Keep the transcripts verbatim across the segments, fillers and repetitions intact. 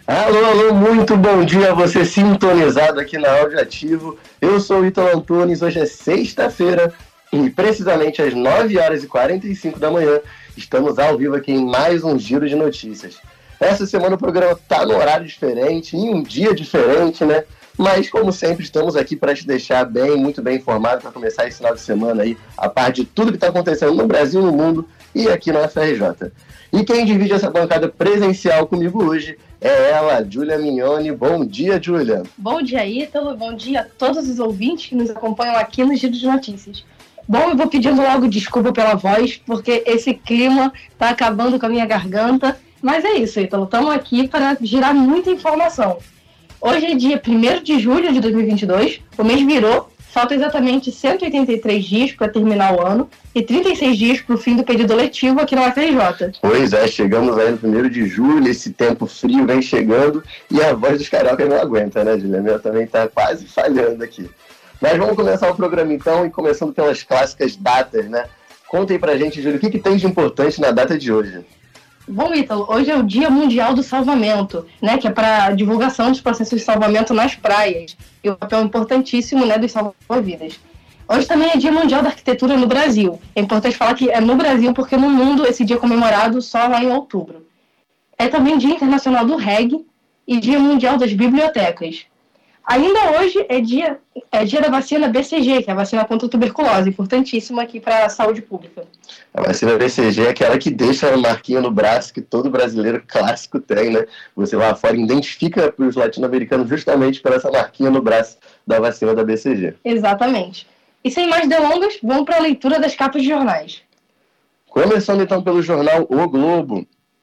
Alô, alô, muito bom dia a você sintonizado aqui na Áudio Ativo. Eu sou o Ítalo Antunes, hoje é sexta-feira e precisamente às nove horas e quarenta e cinco da manhã estamos ao vivo aqui em mais um Giro de Notícias. Essa semana o programa está no horário diferente, em um dia diferente, né? Mas, como sempre, estamos aqui para te deixar bem, muito bem informado para começar esse final de semana aí, a par de tudo que está acontecendo no Brasil, no mundo e aqui no F R J. E quem divide essa bancada presencial comigo hoje é ela, Júlia Mignoni. Bom dia, Júlia. Bom dia, Ítalo. Bom dia a todos os ouvintes que nos acompanham aqui no Giro de Notícias. Bom, eu vou pedindo logo desculpa pela voz, porque esse clima está acabando com a minha garganta. Mas é isso, Ítalo. Estamos aqui para girar muita informação. Hoje é dia primeiro de julho de dois mil e vinte e dois, o mês virou, falta exatamente cento e oitenta e três dias para terminar o ano e trinta e seis dias para o fim do período letivo aqui no F R J. Pois é, chegamos aí no primeiro de julho, esse tempo frio vem chegando e a voz dos cariocas não aguenta, né, Julia? Meu também está quase falhando aqui. Mas vamos começar o programa então, e começando pelas clássicas datas, né? Conta aí pra gente, Júlia, o que, que tem de importante na data de hoje? Bom, Ítalo, hoje é o Dia Mundial do Salvamento, né, que é para divulgação dos processos de salvamento nas praias e o papel importantíssimo, né, dos salva-vidas. Hoje também é Dia Mundial da Arquitetura no Brasil. É importante falar que é no Brasil porque no mundo esse dia é comemorado só lá em outubro. É também Dia Internacional do Reggae e Dia Mundial das Bibliotecas. Ainda hoje é dia, é dia da vacina B C G, que é a vacina contra a tuberculose, importantíssima aqui para a saúde pública. A vacina B C G é aquela que deixa a marquinha no braço que todo brasileiro clássico tem, né? Você lá fora identifica para os latino-americanos justamente por essa marquinha no braço da vacina da B C G. Exatamente. E sem mais delongas, vamos para a leitura das capas de jornais. Começando então pelo jornal O Globo.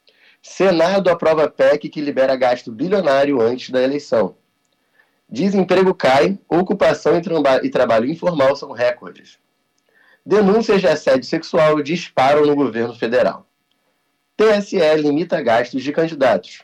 Senado aprova P E C que libera gasto bilionário antes da eleição. Desemprego cai, ocupação e, traba- e trabalho informal são recordes. Denúncias de assédio sexual disparam no governo federal. T S E limita gastos de candidatos.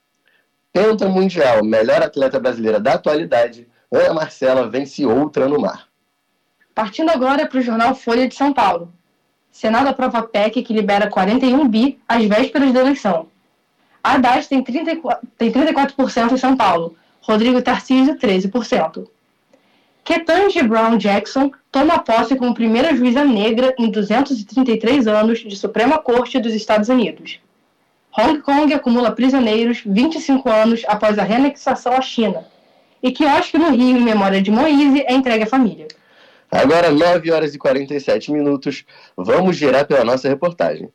Penta Mundial, melhor atleta brasileira da atualidade, Ana Marcela vence outra no mar. Partindo agora para o jornal Folha de São Paulo. Senado aprova P E C que libera quarenta e um bi às vésperas da eleição. Haddad tem trinta e quatro, tem trinta e quatro por cento em São Paulo. Rodrigo Tarcísio, treze por cento. Ketanji Brown Jackson toma posse como primeira juíza negra em duzentos e trinta e três anos de Suprema Corte dos Estados Unidos. Hong Kong acumula prisioneiros vinte e cinco anos após a reanexação à China. E quiosque no Rio em memória de Moise é entregue à família. Agora, nove horas e quarenta e sete minutos, vamos girar pela nossa reportagem.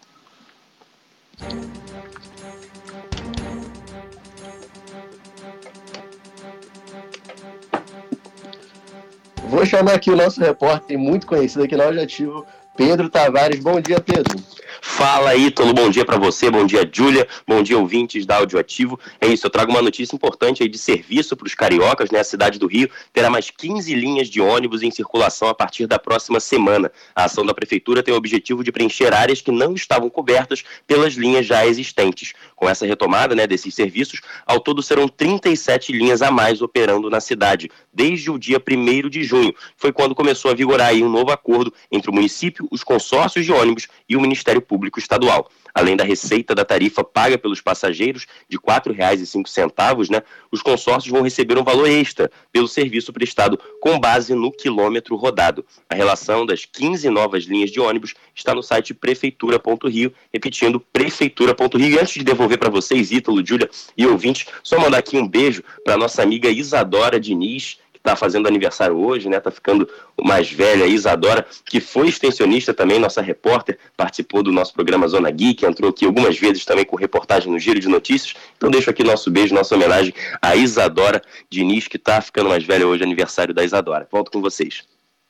Vou chamar aqui o nosso repórter muito conhecido aqui na Áudio Ativo, Pedro Tavares. Bom dia, Pedro. Fala, Ítalo, bom dia para você, bom dia, Júlia, bom dia, ouvintes da Áudio Ativo. É isso, eu trago uma notícia importante aí de serviço para os cariocas, né? A cidade do Rio terá mais quinze linhas de ônibus em circulação a partir da próxima semana. A ação da Prefeitura tem o objetivo de preencher áreas que não estavam cobertas pelas linhas já existentes. Com essa retomada, né, desses serviços, ao todo serão trinta e sete linhas a mais operando na cidade, desde o dia primeiro de junho. Foi quando começou a vigorar aí um novo acordo entre o município, os consórcios de ônibus e o Ministério Público Estadual. Além da receita da tarifa paga pelos passageiros de quatro reais e cinco centavos, né, os consórcios vão receber um valor extra pelo serviço prestado com base no quilômetro rodado. A relação das quinze novas linhas de ônibus está no site prefeitura ponto rio, repetindo, prefeitura ponto rio. E antes de devolver para vocês, Ítalo, Júlia e ouvintes, só mandar aqui um beijo para nossa amiga Isadora Diniz, está fazendo aniversário hoje, né? Tá ficando mais velha, Isadora, que foi extensionista também, nossa repórter, participou do nosso programa Zona Geek, entrou aqui algumas vezes também com reportagem no Giro de Notícias. Então deixo aqui nosso beijo, nossa homenagem à Isadora Diniz, que está ficando mais velha hoje, aniversário da Isadora. Volto com vocês.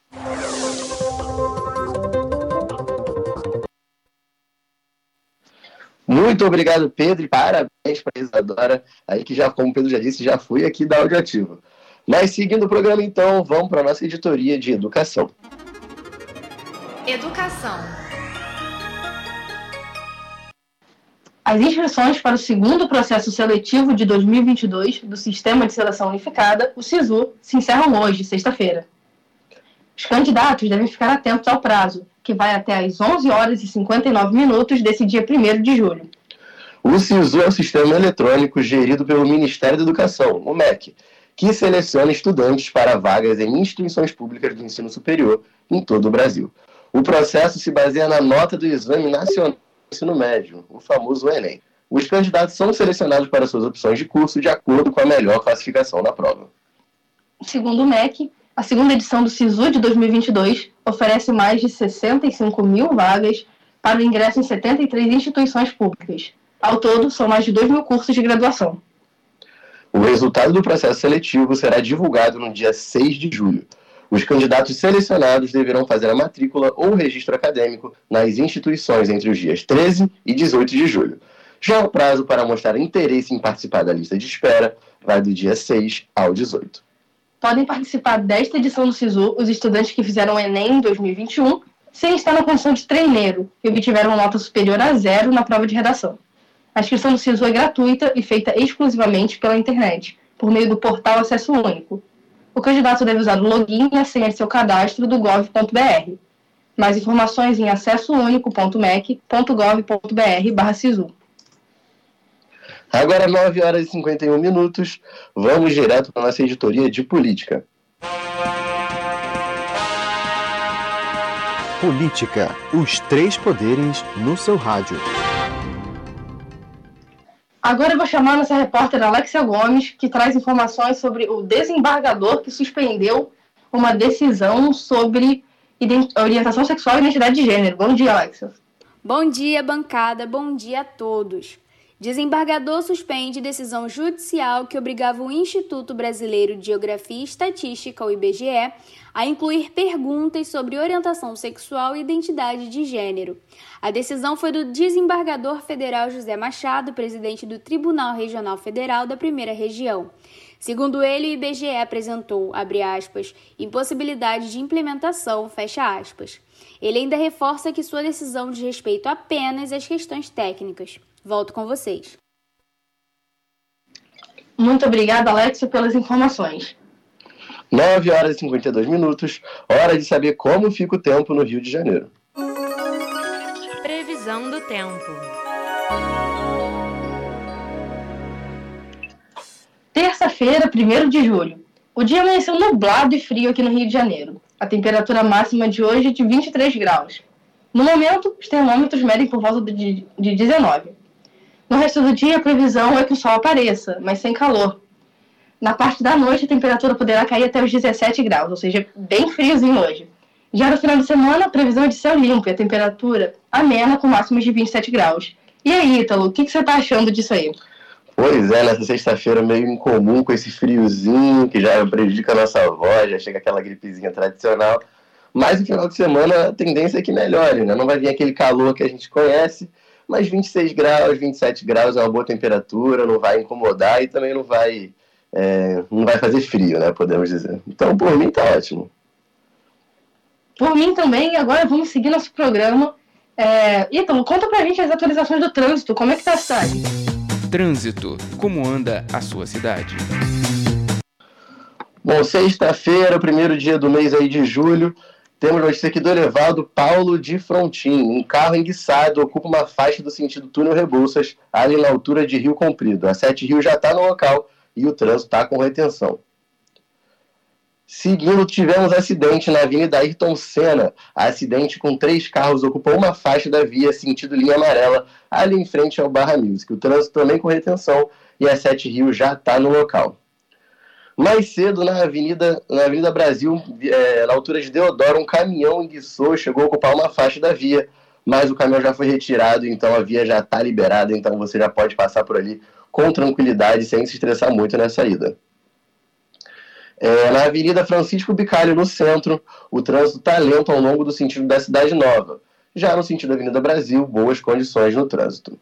Muito obrigado, Pedro, e parabéns para a Isadora, aí que já, como o Pedro já disse, já fui aqui da Áudio Ativo. Mas seguindo o programa, então, vamos para a nossa editoria de educação. Educação. As inscrições para o segundo processo seletivo de dois mil e vinte e dois do Sistema de Seleção Unificada, o SISU, se encerram hoje, sexta-feira. Os candidatos devem ficar atentos ao prazo, que vai até às onze horas e cinquenta e nove minutos desse dia primeiro de julho. O SISU é o sistema eletrônico gerido pelo Ministério da Educação, o M E C, que seleciona estudantes para vagas em instituições públicas do ensino superior em todo o Brasil. O processo se baseia na nota do Exame Nacional do Ensino Médio, o famoso Enem. Os candidatos são selecionados para suas opções de curso de acordo com a melhor classificação da prova. Segundo o M E C, a segunda edição do SISU de dois mil e vinte e dois oferece mais de sessenta e cinco mil vagas para o ingresso em setenta e três instituições públicas. Ao todo, são mais de dois mil cursos de graduação. O resultado do processo seletivo será divulgado no dia seis de julho. Os candidatos selecionados deverão fazer a matrícula ou registro acadêmico nas instituições entre os dias treze e dezoito de julho. Já o prazo para mostrar interesse em participar da lista de espera vai do dia seis ao dezoito. Podem participar desta edição do SISU os estudantes que fizeram o Enem em dois mil e vinte e um sem estar na condição de treineiro e obtiveram uma nota superior a zero na prova de redação. A inscrição do SISU é gratuita e feita exclusivamente pela internet, por meio do portal Acesso Único. O candidato deve usar o login e a senha de seu cadastro do gov ponto br. Mais informações em acesso único ponto mec ponto gov ponto br barra SISU. Agora, nove horas e cinquenta e um minutos, vamos direto para a nossa editoria de política. Política, os três poderes no seu rádio. Agora eu vou chamar a nossa repórter Alexia Gomes, que traz informações sobre o desembargador que suspendeu uma decisão sobre orientação sexual e identidade de gênero. Bom dia, Alexia. Bom dia, bancada. Bom dia a todos. Desembargador suspende decisão judicial que obrigava o Instituto Brasileiro de Geografia e Estatística, o I B G E, a incluir perguntas sobre orientação sexual e identidade de gênero. A decisão foi do desembargador federal José Machado, presidente do Tribunal Regional Federal da Primeira Região. Segundo ele, o I B G E apresentou, abre aspas, impossibilidade de implementação, fecha aspas. Ele ainda reforça que sua decisão diz respeito apenas às questões técnicas. Volto com vocês. Muito obrigada, Alexia, pelas informações. nove horas e cinquenta e dois minutos, hora de saber como fica o tempo no Rio de Janeiro. Previsão do tempo. Terça-feira, primeiro de julho. O dia amanheceu nublado e frio aqui no Rio de Janeiro. A temperatura máxima de hoje é de vinte e três graus. No momento, os termômetros medem por volta de, de dezenove. No resto do dia, a previsão é que o sol apareça, mas sem calor. Na parte da noite, a temperatura poderá cair até os dezessete graus, ou seja, bem friozinho hoje. Já no final de semana, a previsão é de céu limpo e a temperatura amena com máximas de vinte e sete graus. E aí, Ítalo, o que, que você está achando disso aí? Pois é, nessa sexta-feira meio incomum com esse friozinho que já prejudica a nossa voz, já chega aquela gripezinha tradicional. Mas no final de semana a tendência é que melhore, né? Não vai vir aquele calor que a gente conhece, mas vinte e seis graus, vinte e sete graus é uma boa temperatura, não vai incomodar e também não vai, é, não vai fazer frio, né? Podemos dizer. Então, por mim, tá ótimo. Por mim também, agora vamos seguir nosso programa. É... Ítalo, conta pra gente as atualizações do trânsito, como é que tá a cidade? Trânsito, como anda a sua cidade? Bom, sexta-feira, primeiro dia do mês aí de julho, temos notícia aqui do elevado Paulo de Frontin. Um carro enguiçado ocupa uma faixa do sentido túnel Rebouças, ali na altura de Rio Comprido. A Sete Rio já está no local e o trânsito está com retenção. Seguindo, tivemos acidente na Avenida Ayrton Senna. Acidente com três carros ocupou uma faixa da via sentido linha amarela, ali em frente ao Barra Music. O trânsito também com retenção e a Sete Rio já está no local. Mais cedo, na Avenida, na Avenida Brasil, é, na altura de Deodoro, um caminhão enguiçou, chegou a ocupar uma faixa da via, mas o caminhão já foi retirado, então a via já está liberada, então você já pode passar por ali com tranquilidade, sem se estressar muito na saída. É, na Avenida Francisco Bicalho, no centro, o trânsito está lento ao longo do sentido da Cidade Nova. Já no sentido da Avenida Brasil, boas condições no trânsito.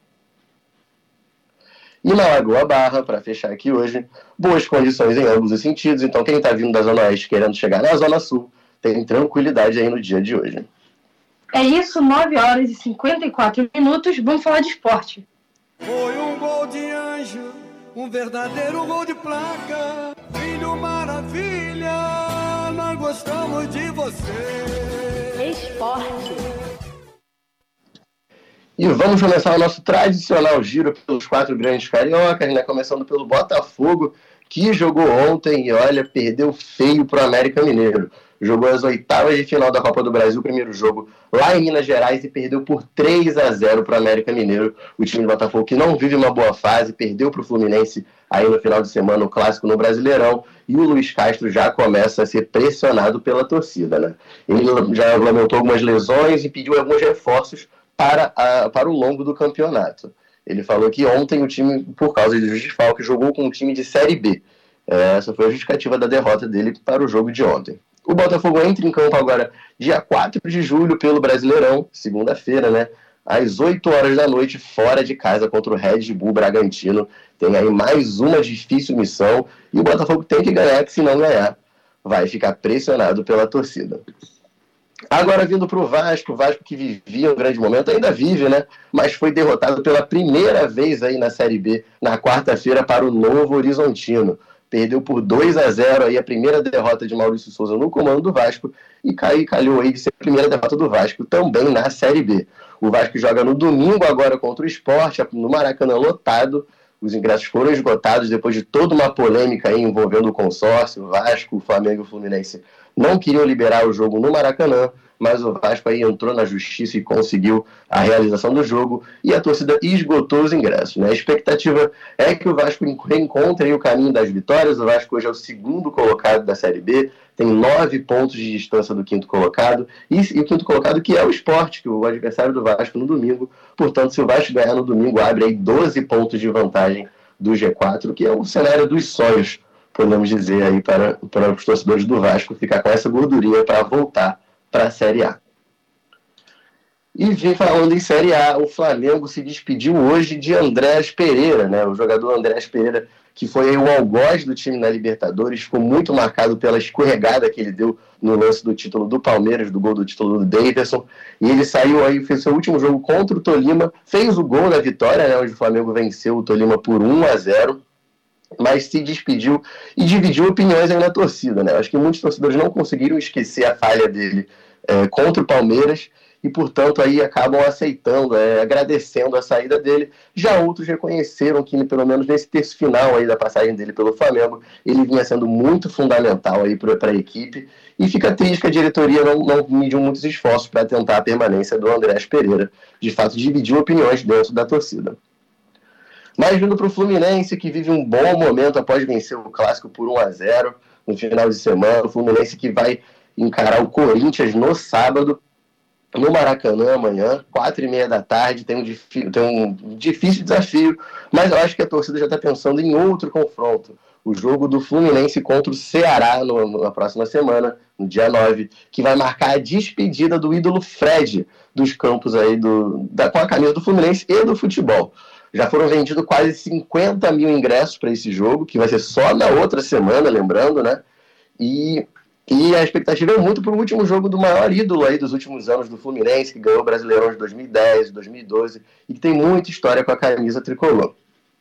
E na Lagoa Barra, para fechar aqui hoje, boas condições em ambos os sentidos. Então, quem está vindo da Zona Oeste querendo chegar na Zona Sul, tem tranquilidade aí no dia de hoje. É isso, nove horas e cinquenta e quatro minutos. Vamos falar de esporte. Foi um gol de anjo, um verdadeiro gol de placa. Filho maravilha, nós gostamos de você. Esporte. E vamos começar o nosso tradicional giro pelos quatro grandes cariocas, né? Começando pelo Botafogo, que jogou ontem e, olha, perdeu feio para o América Mineiro. Jogou as oitavas de final da Copa do Brasil, primeiro jogo lá em Minas Gerais, e perdeu por três a zero para o América Mineiro. O time do Botafogo, que não vive uma boa fase, perdeu para o Fluminense aí no final de semana, o clássico no Brasileirão, e o Luiz Castro já começa a ser pressionado pela torcida, né? Ele já lamentou algumas lesões e pediu alguns reforços para, a, para o longo do campeonato. Ele falou que ontem o time, por causa dos desfalques, jogou com um time de Série B. Essa foi a justificativa da derrota dele para o jogo de ontem. O Botafogo entra em campo agora, dia quatro de julho, pelo Brasileirão, segunda-feira, né? Às oito horas da noite, fora de casa, contra o Red Bull Bragantino. Tem aí mais uma difícil missão, e o Botafogo tem que ganhar, que se não ganhar, vai ficar pressionado pela torcida. Agora vindo para o Vasco, o Vasco que vivia um grande momento, ainda vive, né? Mas foi derrotado pela primeira vez aí na Série B, na quarta-feira, para o Novo Horizontino. Perdeu por dois a zero aí a primeira derrota de Maurício Souza no comando do Vasco, e cai, calhou aí de ser a primeira derrota do Vasco também na Série B. O Vasco joga no domingo agora contra o Sport, no Maracanã lotado. Os ingressos foram esgotados depois de toda uma polêmica aí envolvendo o consórcio. O Vasco, o Flamengo e o Fluminense não queriam liberar o jogo no Maracanã, mas o Vasco aí entrou na justiça e conseguiu a realização do jogo, e a torcida esgotou os ingressos, né? A expectativa é que o Vasco reencontre aí o caminho das vitórias. O Vasco hoje é o segundo colocado da Série B, tem nove pontos de distância do quinto colocado, e, e o quinto colocado que é o Sport, que é o adversário do Vasco no domingo. Portanto, se o Vasco ganhar no domingo, abre aí doze pontos de vantagem do G quatro, que é o cenário dos sonhos, podemos dizer, aí para, para os torcedores do Vasco ficar com essa gordurinha para voltar para a Série A. E vem falando em Série A, o Flamengo se despediu hoje de Andrés Pereira, né? O jogador Andrés Pereira, que foi aí o algoz do time na Libertadores, ficou muito marcado pela escorregada que ele deu no lance do título do Palmeiras, do gol do título do Davidson, e ele saiu aí, fez seu último jogo contra o Tolima, fez o gol da vitória, né? Onde o Flamengo venceu o Tolima por um a zero, mas se despediu e dividiu opiniões aí na torcida, né? Acho que muitos torcedores não conseguiram esquecer a falha dele é, contra o Palmeiras, e, portanto, aí acabam aceitando, é, agradecendo a saída dele. Já outros reconheceram que, pelo menos nesse terço final aí da passagem dele pelo Flamengo, ele vinha sendo muito fundamental aí para a equipe, e fica triste que a diretoria não, não mediu muitos esforços para tentar a permanência do Andrés Pereira. De fato, dividiu opiniões dentro da torcida. Mas vindo para o Fluminense, que vive um bom momento após vencer o Clássico por um a zero no final de semana. O Fluminense que vai encarar o Corinthians no sábado, no Maracanã, amanhã, quatro e meia da tarde. Tem um, difí- tem um difícil desafio, mas eu acho que a torcida já está pensando em outro confronto. O jogo do Fluminense contra o Ceará no, na próxima semana, no dia nove, que vai marcar a despedida do ídolo Fred dos campos aí do, da, com a camisa do Fluminense e do futebol. Já foram vendidos quase cinquenta mil ingressos para esse jogo, que vai ser só na outra semana, lembrando, né? E, e a expectativa é muito para o último jogo do maior ídolo aí dos últimos anos do Fluminense, que ganhou o Brasileirão de dois mil e dez, dois mil e doze, e que tem muita história com a camisa tricolor.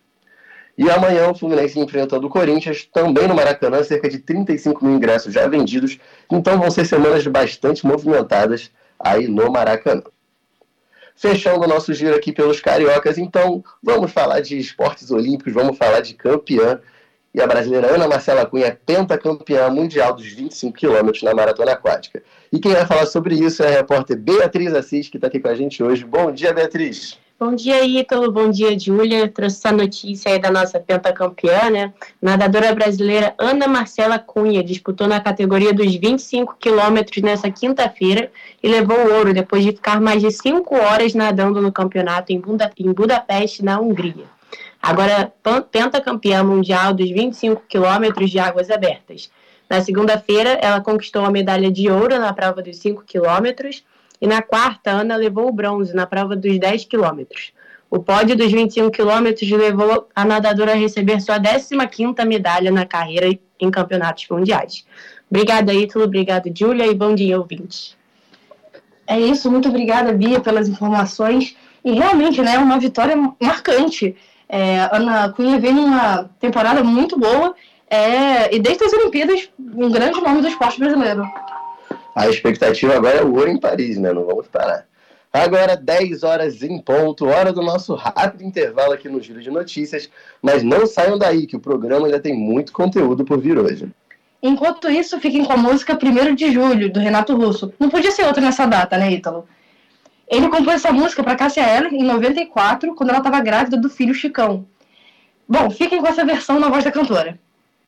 E amanhã o Fluminense enfrentando o Corinthians, também no Maracanã, cerca de trinta e cinco mil ingressos já vendidos. Então vão ser semanas bastante movimentadas aí no Maracanã. Fechando o nosso giro aqui pelos cariocas, então vamos falar de esportes olímpicos, vamos falar de campeã. E a brasileira Ana Marcela Cunha é pentacampeã mundial dos vinte e cinco quilômetros na maratona aquática. E quem vai falar sobre isso é a repórter Beatriz Assis, que está aqui com a gente hoje. Bom dia, Beatriz. Bom dia, Ítalo. Bom dia, Júlia. Trouxe essa notícia aí da nossa pentacampeã, né? Nadadora brasileira Ana Marcela Cunha disputou na categoria dos vinte e cinco quilômetros nessa quinta-feira e levou o ouro depois de ficar mais de cinco horas nadando no campeonato em, Buda, em Budapeste, na Hungria. Agora, pentacampeã mundial dos vinte e cinco quilômetros de águas abertas. Na segunda-feira, ela conquistou a medalha de ouro na prova dos cinco quilômetros, e na quarta, Ana levou o bronze na prova dos dez quilômetros. O pódio dos vinte e cinco quilômetros levou a nadadora a receber sua décima quinta medalha na carreira em campeonatos mundiais. Obrigada, Ítalo. Obrigada, Júlia. E bom dia, ouvintes. É isso. Muito obrigada, Bia, pelas informações. E realmente, né, uma vitória marcante. É, Ana Cunha vem numa temporada muito boa é, e desde as Olimpíadas, um grande nome do esporte brasileiro. A expectativa agora é o ouro em Paris, né? Não vamos parar. Agora, dez horas em ponto, hora do nosso rápido intervalo aqui no Giro de Notícias, mas não saiam daí, que o programa ainda tem muito conteúdo por vir hoje. Enquanto isso, fiquem com a música primeiro de julho, do Renato Russo. Não podia ser outra nessa data, né, Ítalo? Ele compôs essa música para Cássia Eller em noventa e quatro, quando ela estava grávida do filho Chicão. Bom, fiquem com essa versão na voz da cantora.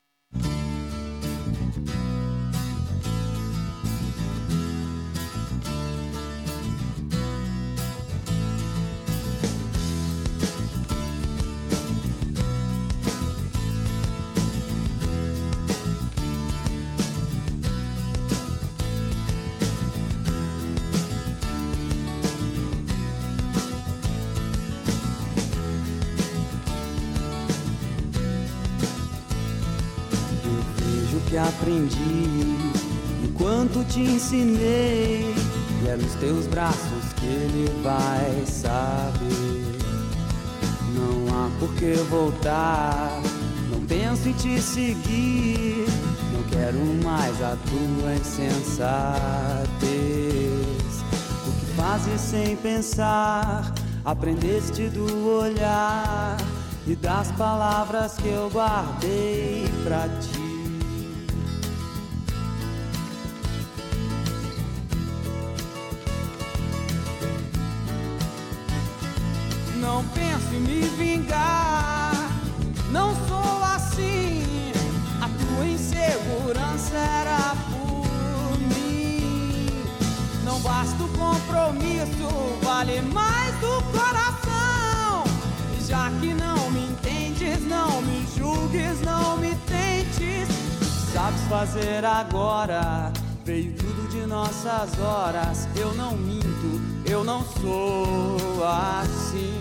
Que aprendi enquanto te ensinei, e é nos teus braços que ele vai saber. Não há por que voltar, não penso em te seguir, não quero mais a tua insensatez. O que fazes sem pensar, aprendeste do olhar e das palavras que eu guardei pra ti. Não penso em me vingar, não sou assim. A tua insegurança era por mim. Não basta o compromisso, vale mais do coração. E já que não me entendes, não me julgues, não me tentes. Sabes fazer agora, veio tudo de nossas horas. Eu não minto, eu não sou assim.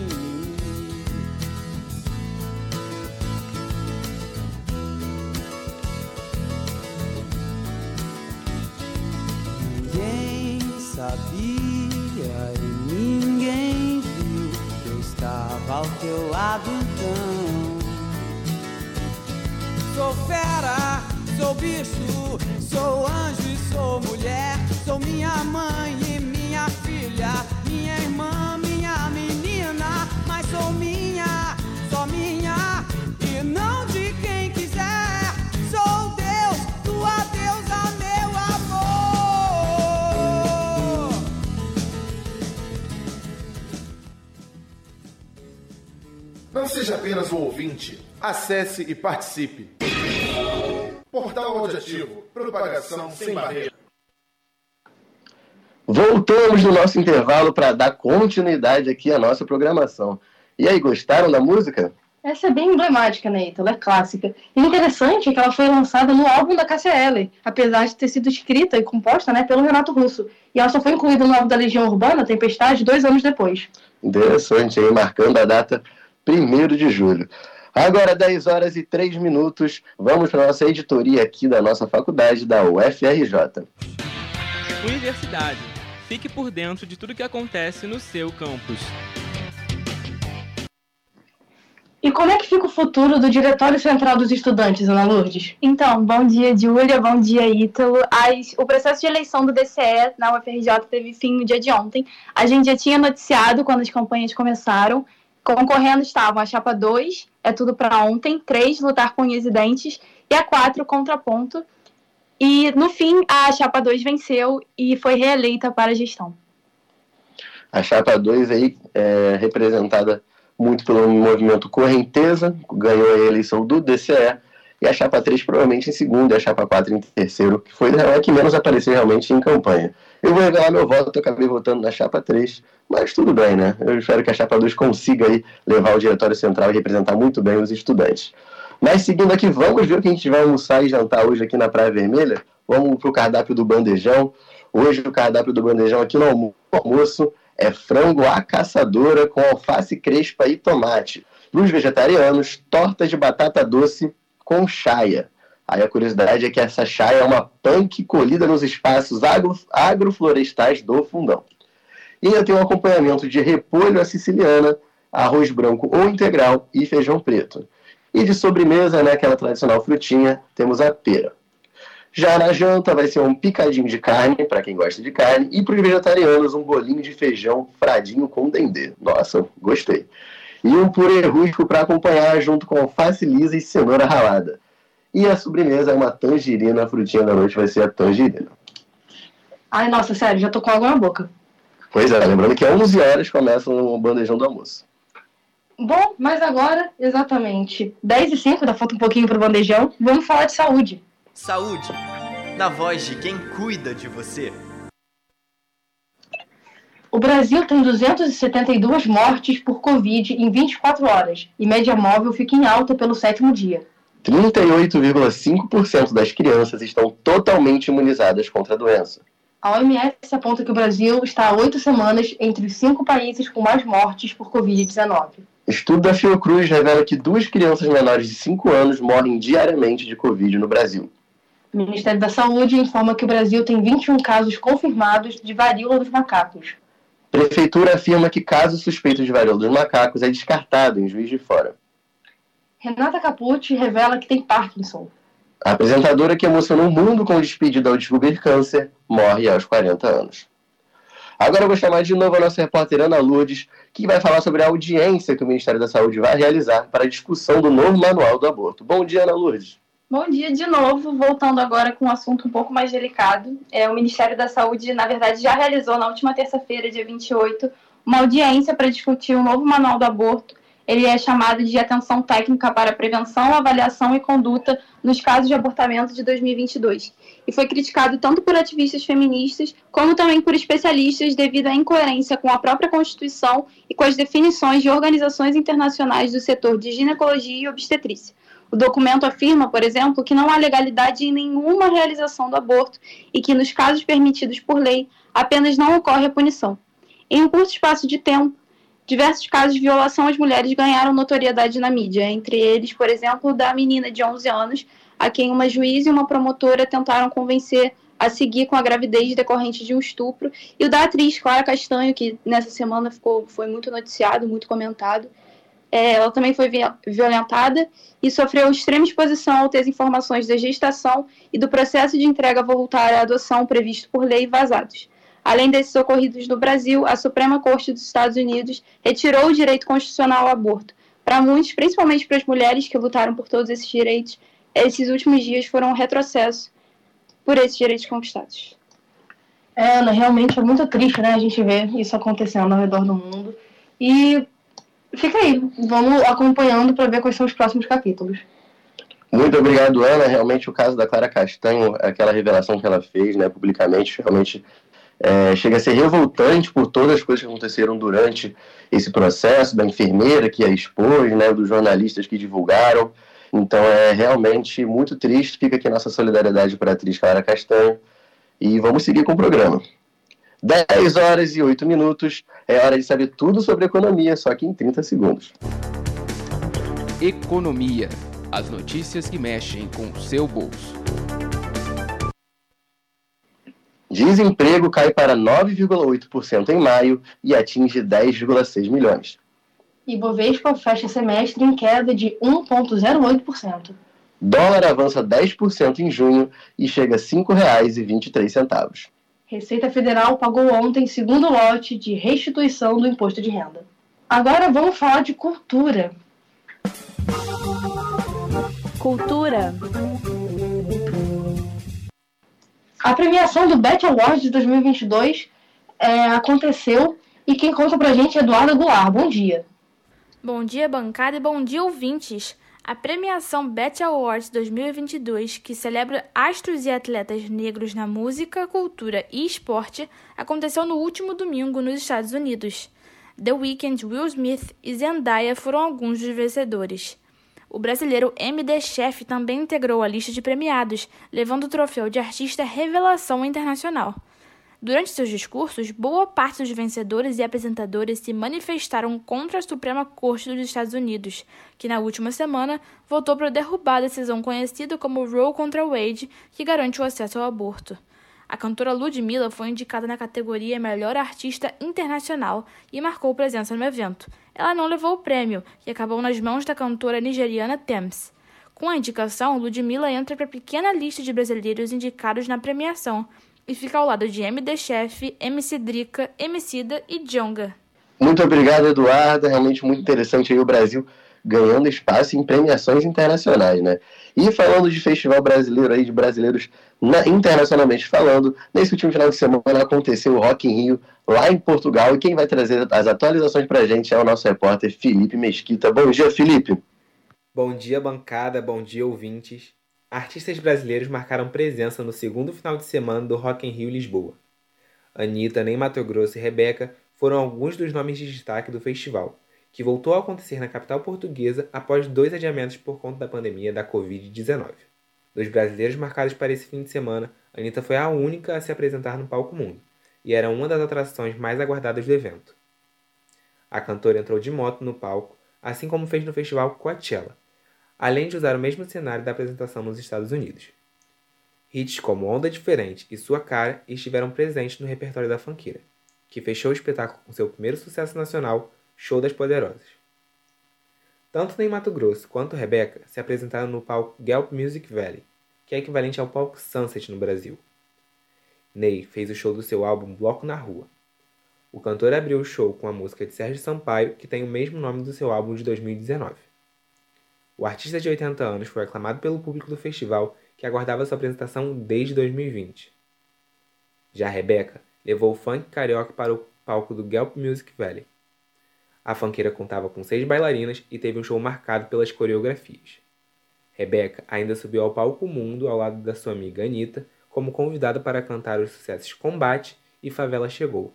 Ninguém sabia e ninguém viu que eu estava ao teu lado então. Sou fera, sou bicho, sou anjo e sou mulher. Sou minha mãe e minha filha, minha irmã, minha menina. Mas sou minha, só minha e não de quem quiser. Sou Deus, tua deusa, meu amor. Não seja apenas um ouvinte, acesse e participe. Portal Audiativo, propagação sem barreira. Voltamos no nosso intervalo para dar continuidade aqui à nossa programação. E aí, gostaram da música? Essa é bem emblemática, né, Ítalo? É clássica. E interessante é que ela foi lançada no álbum da Cássia Eller, apesar de ter sido escrita e composta, né, pelo Renato Russo. E ela só foi incluída no álbum da Legião Urbana, Tempestade, dois anos depois. Interessante, aí, marcando a data primeiro de julho. Agora, dez horas e três minutos, vamos para a nossa editoria aqui da nossa faculdade, da U F R J. Universidade. Fique por dentro de tudo que acontece no seu campus. E como é que fica o futuro do Diretório Central dos Estudantes, Ana Lourdes? Então, bom dia, Júlia, bom dia, Ítalo. As, o processo de eleição do D C E na U F R J teve fim no dia de ontem. A gente já tinha noticiado quando as campanhas começaram. Concorrendo estavam a chapa dois, é tudo para ontem, três, lutar com unhas e dentes, e a quatro, contraponto. E, no fim, a chapa dois venceu e foi reeleita para a gestão. A chapa dois aí é representada muito pelo movimento Correnteza, ganhou a eleição do D C E, e a chapa três provavelmente em segundo e a chapa quatro em terceiro, que foi a que menos apareceu realmente em campanha. Eu vou revelar meu voto, eu acabei votando na chapa três, mas tudo bem, né? Eu espero que a chapa dois consiga aí levar o Diretório Central e representar muito bem os estudantes. Mas seguindo aqui, vamos ver o que a gente vai almoçar e jantar hoje aqui na Praia Vermelha? Vamos para o cardápio do bandejão. Hoje o cardápio do bandejão aqui no almoço é frango à caçadora com alface crespa e tomate. Para os vegetarianos, torta de batata doce com chaia. Aí a curiosidade é que essa chaia é uma punk colhida nos espaços agro, agroflorestais do Fundão. E ainda tem um acompanhamento de repolho à siciliana, arroz branco ou integral e feijão preto. E de sobremesa, né, aquela tradicional frutinha, temos a pera. Já na janta vai ser um picadinho de carne, para quem gosta de carne, e para os vegetarianos um bolinho de feijão fradinho com dendê. Nossa, gostei. E um purê rústico para acompanhar junto com alface lisa e cenoura ralada. E a sobremesa é uma tangerina, a frutinha da noite vai ser a tangerina. Ai, nossa, sério, já tô com água na boca. Pois é, lembrando que às onze horas começa o bandejão do almoço. Bom, mas agora, exatamente dez e cinco, ainda falta um pouquinho pro bandejão, vamos falar de saúde. Saúde, na voz de quem cuida de você. O Brasil tem duzentas e setenta e duas mortes por Covid em vinte e quatro horas, e média móvel fica em alta pelo sétimo dia. trinta e oito vírgula cinco por cento das crianças estão totalmente imunizadas contra a doença. A O M S aponta que o Brasil está há oito semanas entre os cinco países com mais mortes por covid dezenove. Estudo da Fiocruz revela que duas crianças menores de cinco anos morrem diariamente de Covid no Brasil. O Ministério da Saúde informa que o Brasil tem vinte e um casos confirmados de varíola dos macacos. Prefeitura afirma que caso suspeito de varíola dos macacos é descartado em Juiz de Fora. Renata Capucci revela que tem Parkinson. A apresentadora que emocionou o mundo com o despedido ao descobrir câncer morre aos quarenta anos. Agora eu vou chamar de novo a nossa repórter Ana Lourdes, que vai falar sobre a audiência que o Ministério da Saúde vai realizar para a discussão do novo manual do aborto. Bom dia, Ana Lourdes. Bom dia de novo, voltando agora com um assunto um pouco mais delicado. É, o Ministério da Saúde, na verdade, já realizou na última terça-feira, dia vinte e oito, uma audiência para discutir o novo manual do aborto. Ele é chamado de Atenção Técnica para Prevenção, Avaliação e Conduta nos Casos de Abortamento de dois mil e vinte e dois. E foi criticado tanto por ativistas feministas, como também por especialistas devido à incoerência com a própria Constituição e com as definições de organizações internacionais do setor de ginecologia e obstetrícia. O documento afirma, por exemplo, que não há legalidade em nenhuma realização do aborto e que, nos casos permitidos por lei, apenas não ocorre a punição. Em um curto espaço de tempo, diversos casos de violação às mulheres ganharam notoriedade na mídia, entre eles, por exemplo, da menina de onze anos, a quem uma juíza e uma promotora tentaram convencer a seguir com a gravidez decorrente de um estupro, e o da atriz Clara Castanho, que nessa semana ficou, foi muito noticiado, muito comentado. É, ela também foi violentada e sofreu extrema exposição ao ter as informações da gestação e do processo de entrega voluntária à adoção previsto por lei vazados. Além desses ocorridos no Brasil, a Suprema Corte dos Estados Unidos retirou o direito constitucional ao aborto. Para muitos, principalmente para as mulheres que lutaram por todos esses direitos, esses últimos dias foram um retrocesso por esses direitos conquistados. É, Ana, realmente é muito triste, né, a gente ver isso acontecendo ao redor do mundo. E fica aí, vamos acompanhando para ver quais são os próximos capítulos. Muito obrigado, Ana. Realmente o caso da Clara Castanho, aquela revelação que ela fez, né, publicamente, realmente é, chega a ser revoltante por todas as coisas que aconteceram durante esse processo, da enfermeira que a expôs, né, dos jornalistas que divulgaram. Então é realmente muito triste. Fica aqui nossa solidariedade para a atriz Clara Castanho. E vamos seguir com o programa. dez horas e oito minutos, é hora de saber tudo sobre economia, só que em trinta segundos. Economia, as notícias que mexem com o seu bolso. Desemprego cai para nove vírgula oito por cento em maio e atinge dez vírgula seis milhões. Ibovespa fecha semestre em queda de um vírgula zero oito por cento. Dólar avança dez por cento em junho e chega a cinco reais e vinte e três centavos. Receita Federal pagou ontem segundo lote de restituição do imposto de renda. Agora vamos falar de cultura. Cultura. A premiação do B E T Awards de dois mil e vinte e dois é, aconteceu e quem conta pra gente é Eduarda Goulart. Bom dia. Bom dia, bancada, e bom dia, ouvintes. A premiação B E T Awards dois mil e vinte e dois, que celebra astros e atletas negros na música, cultura e esporte, aconteceu no último domingo nos Estados Unidos. The Weeknd, Will Smith e Zendaya foram alguns dos vencedores. O brasileiro M D Chef também integrou a lista de premiados, levando o troféu de artista revelação internacional. Durante seus discursos, boa parte dos vencedores e apresentadores se manifestaram contra a Suprema Corte dos Estados Unidos, que na última semana votou para derrubar a decisão conhecida como Roe contra Wade, que garante o acesso ao aborto. A cantora Ludmilla foi indicada na categoria Melhor Artista Internacional e marcou presença no evento. Ela não levou o prêmio, que acabou nas mãos da cantora nigeriana Tems. Com a indicação, Ludmilla entra para a pequena lista de brasileiros indicados na premiação e fica ao lado de M D Chef, M C Drica, Emicida e Djonga. Muito obrigado, Eduardo. Realmente muito interessante aí o Brasil ganhando espaço em premiações internacionais, né? E falando de festival brasileiro aí, de brasileiros na, internacionalmente falando, nesse último final de semana aconteceu o Rock in Rio lá em Portugal, e quem vai trazer as atualizações pra gente é o nosso repórter Felipe Mesquita. Bom dia, Felipe! Bom dia, bancada, bom dia, ouvintes. Artistas brasileiros marcaram presença no segundo final de semana do Rock in Rio Lisboa. Anitta, Ney Matogrosso e Rebeca foram alguns dos nomes de destaque do festival, que voltou a acontecer na capital portuguesa após dois adiamentos por conta da pandemia da covid dezenove. Dos brasileiros marcados para esse fim de semana, Anitta foi a única a se apresentar no Palco Mundo, e era uma das atrações mais aguardadas do evento. A cantora entrou de moto no palco, assim como fez no festival Coachella, além de usar o mesmo cenário da apresentação nos Estados Unidos. Hits como Onda Diferente e Sua Cara estiveram presentes no repertório da funkeira, que fechou o espetáculo com seu primeiro sucesso nacional, Show das Poderosas. Tanto Ney Matogrosso quanto Rebeca se apresentaram no palco Galp Music Valley, que é equivalente ao palco Sunset no Brasil. Ney fez o show do seu álbum Bloco na Rua. O cantor abriu o show com a música de Sérgio Sampaio, que tem o mesmo nome do seu álbum de dois mil e dezenove. O artista de oitenta anos foi aclamado pelo público do festival, que aguardava sua apresentação desde dois mil e vinte. Já Rebeca levou o funk carioca para o palco do Galp Music Valley. A funkeira contava com seis bailarinas e teve um show marcado pelas coreografias. Rebeca ainda subiu ao Palco Mundo ao lado da sua amiga Anitta, como convidada para cantar os sucessos Combate e Favela Chegou.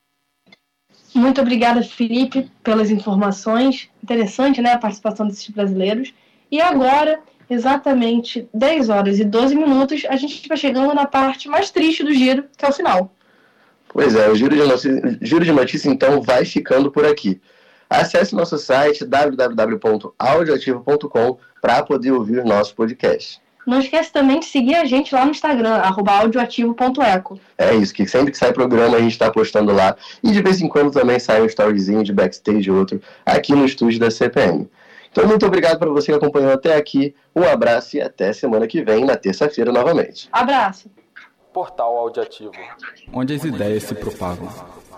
Muito obrigada, Felipe, pelas informações. Interessante, né, a participação desses brasileiros. E agora, exatamente dez horas e doze minutos, a gente vai chegando na parte mais triste do giro, que é o final. Pois é, o Giro de Notícias, Giro de Notícias então vai ficando por aqui. Acesse nosso site w w w ponto audioativo ponto com para poder ouvir o nosso podcast. Não esquece também de seguir a gente lá no Instagram, arroba audioativo ponto eco. É isso, que sempre que sai programa a gente está postando lá. E de vez em quando também sai um storyzinho de backstage ou outro aqui no estúdio da C P M. Então muito obrigado para você que acompanhou até aqui. Um abraço e até semana que vem, na terça-feira novamente. Abraço. Portal Audioativo, onde as ideias se propagam.